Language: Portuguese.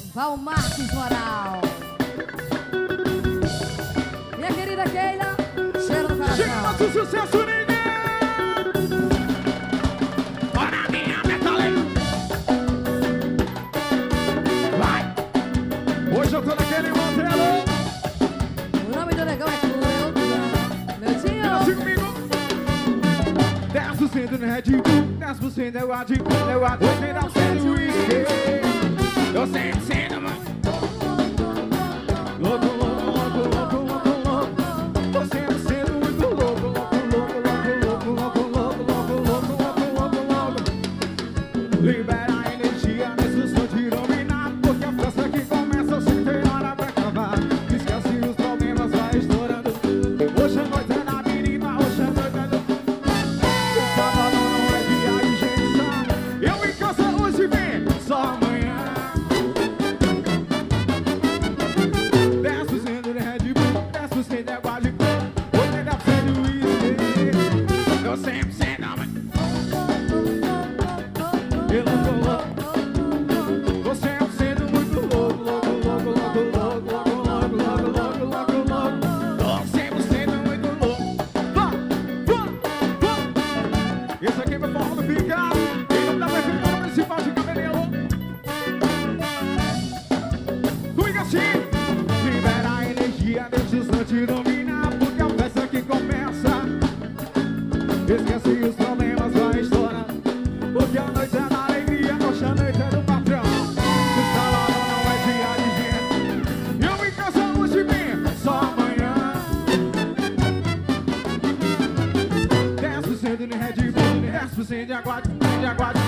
Val Marques Moral. Minha querida Keila, cheiro do coração. Chega nosso sucesso, ninguém! Bora minha metalê! Vai! Hoje eu tô naquele modelo. O nome do negão é Cleuton. Assim Cleutinho. comigo. 10% no Red Bull, 10% é o Adip, é o Adip, 80% o whisky. Eu sempre sendo, mano. Louco, louco, louco, louco, louco. Tô sempre sendo muito louco, louco, louco, louco, louco, louco, louco, louco, louco, louco. Libera a energia nesse som de dominar, porque a festa que começa sem ter hora pra acabar. Esquece os problemas, vai estourando. Hoje a noite é na menina, hoje a noite é no... Sábado não é dia de gente só. Eu em casa hoje vem, só amanhã. 10% de Red Bull, 10% é guarde, 80% de whisky. Eu sempre sei não, mas... Eu não tô louco. Você é um sendo muito louco, louco, louco, louco, louco, louco, louco, louco, louco, louco, louco. Você é um sendo muito louco. Vá, vá, vá. Esse aqui é meu forró do picado. Em nome da prefeitura municipal de Cabedelo. Comigo assim. Libera a energia, deixa o som te dominar, porque a festa que começa. Esquece os problemas, vai estourar. Porque a noite é da alegria, hoje a noite é do patrão. O sábado não é dia de gente. Eu em casa hoje vem, só amanhã. 10% de Red Bull, 10% de aguarde,